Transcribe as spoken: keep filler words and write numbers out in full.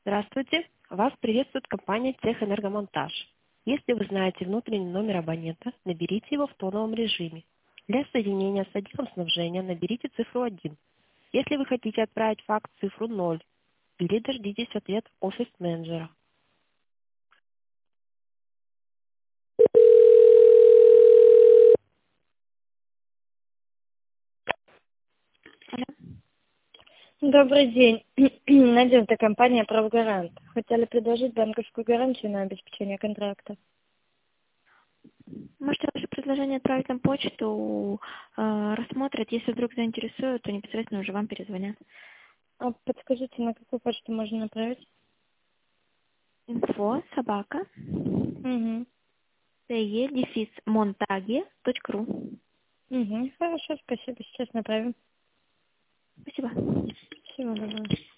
Здравствуйте. Вас приветствует компания «Техэнергомонтаж». Если вы знаете внутренний номер абонента, наберите его в тоновом режиме. Для соединения с отделом снабжения наберите цифру один. Если вы хотите отправить факс, цифру ноль. Или дождитесь ответ офис-менеджера. Алло. Добрый день. Надежда, компания «Правгарант». Хотели предложить банковскую гарантию на обеспечение контракта. Можете ваше предложение отправить на почту, э, рассмотрят. Если вдруг заинтересует, то непосредственно уже вам перезвонят. А подскажите, на какую почту можно направить? Инфо собака Угу. те дефис монтаге точка ру. Угу. Хорошо, спасибо. Сейчас направим. Спасибо. Всего доброго.